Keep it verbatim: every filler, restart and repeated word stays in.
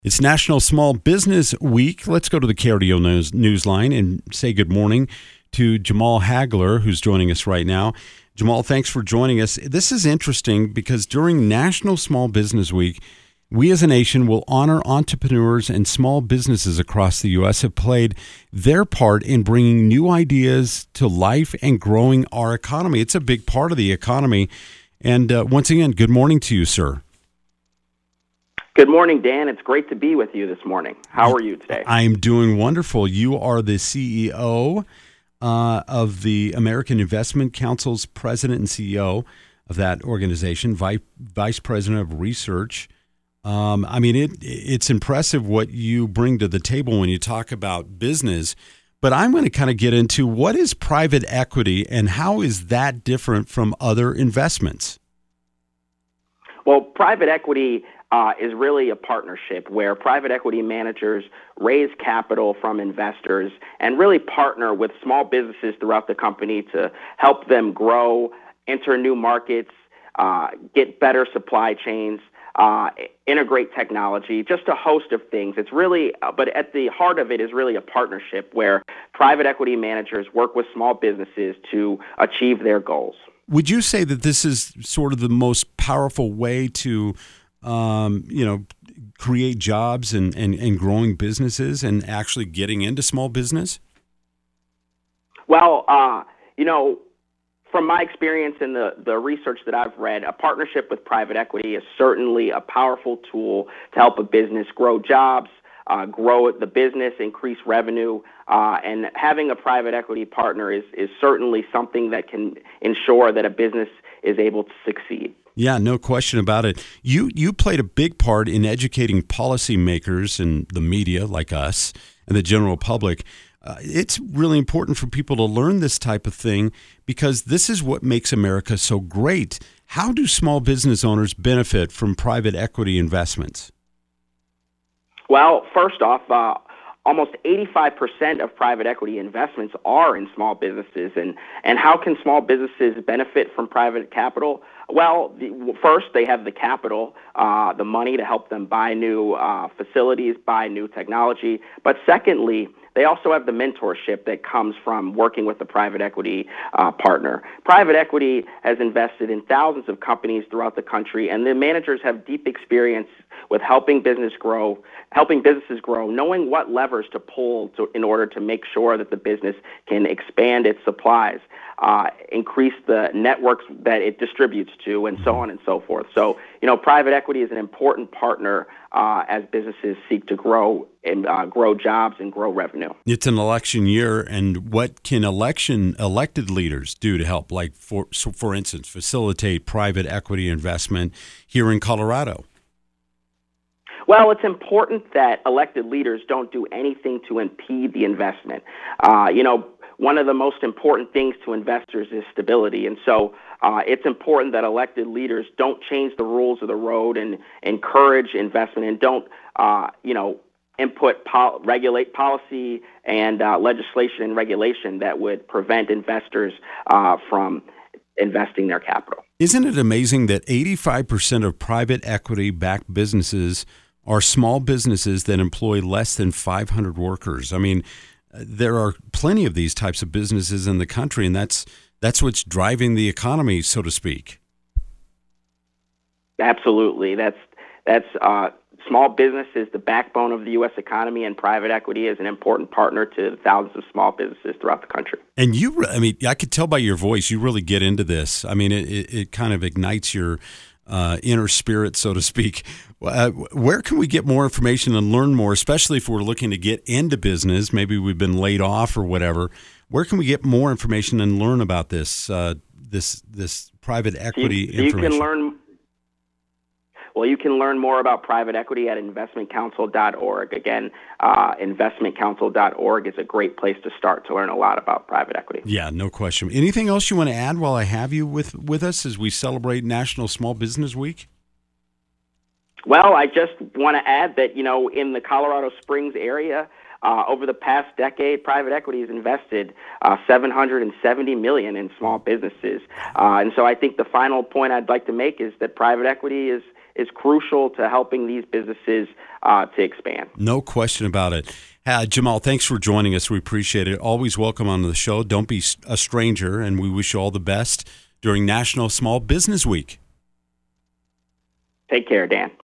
It's National Small Business Week. Let's go to the K R D O News Newsline and say good morning to Jamal Hagler, who's joining us right now. Jamal, thanks for joining us. This is interesting because during National Small Business Week, we as a nation will honor entrepreneurs and small businesses across the U S have played their part in bringing new ideas to life and growing our economy. It's a big part of the economy. And uh, once again, good morning to you, sir. Good morning, Dan. It's great to be with you this morning. How are you today? I'm doing wonderful. You are the C E O uh, of the American Investment Council's president and C E O of that organization, vice, vice president of research. Um, I mean, it it's impressive what you bring to the table when you talk about business. But I'm going to kind of get into what is private equity and how is that different from other investments? Well, private equity Uh, is really a partnership where private equity managers raise capital from investors and really partner with small businesses throughout the company to help them grow, enter new markets, uh, get better supply chains, uh, integrate technology, just a host of things. It's really, uh, but at the heart of it is really a partnership where private equity managers work with small businesses to achieve their goals. Would you say that this is sort of the most powerful way to Um, you know, create jobs and, and, and growing businesses and actually getting into small business? Well, uh, you know, from my experience in the, the research that I've read, a partnership with private equity is certainly a powerful tool to help a business grow jobs, uh, grow the business, increase revenue, uh, and having a private equity partner is, is certainly something that can ensure that a business is able to succeed. Yeah, no question about it. You you played a big part in educating policymakers and the media like us and the general public. Uh, it's really important for people to learn this type of thing because this is what makes America so great. How do small business owners benefit from private equity investments? Well, first off, uh, almost eighty-five percent of private equity investments are in small businesses. And, and how can small businesses benefit from private capital? Well, the, first, they have the capital, uh, the money to help them buy new uh, facilities, buy new technology. But secondly, they also have the mentorship that comes from working with a private equity uh, partner. Private equity has invested in thousands of companies throughout the country, and the managers have deep experience with helping business grow, helping businesses grow, knowing what levers to pull to, in order to make sure that the business can expand its supplies, uh, increase the networks that it distributes to, and so on and so forth. So, you know, private equity is an important partner uh, as businesses seek to grow and uh, grow jobs and grow revenue. It's an election year, and what can election elected leaders do to help, like, for, so for instance, facilitate private equity investment here in Colorado? Well, it's important that elected leaders don't do anything to impede the investment. Uh, you know, one of the most important things to investors is stability. And so uh, it's important that elected leaders don't change the rules of the road and encourage investment and don't, uh, you know, input, pol- regulate policy and uh, legislation and regulation that would prevent investors uh, from investing their capital. Isn't it amazing that eighty-five percent of private equity-backed businesses are small businesses that employ less than five hundred workers? I mean, there are plenty of these types of businesses in the country, and that's that's what's driving the economy, so to speak. Absolutely. That's that's uh, small business is the backbone of the U S economy, and private equity is an important partner to thousands of small businesses throughout the country. And you, I mean, I could tell by your voice, you really get into this. I mean, it, it, it kind of ignites your uh, inner spirit, so to speak. Uh, where can we get more information and learn more, especially if we're looking to get into business? Maybe we've been laid off or whatever. Where can we get more information and learn about this uh, this this private equity so you, so information? You can learn. Well, you can learn more about private equity at investment council dot org. Again, uh, investment council dot org is a great place to start to learn a lot about private equity. Yeah, no question. Anything else you want to add while I have you with, with us as we celebrate National Small Business Week? Well, I just want to add that, you know, in the Colorado Springs area, uh, over the past decade, private equity has invested uh, seven hundred seventy million dollars in small businesses. Uh, and so I think the final point I'd like to make is that private equity is is crucial to helping these businesses uh, to expand. No question about it. Uh, Jamal, thanks for joining us. We appreciate it. Always welcome on the show. Don't be a stranger, and we wish you all the best during National Small Business Week. Take care, Dan.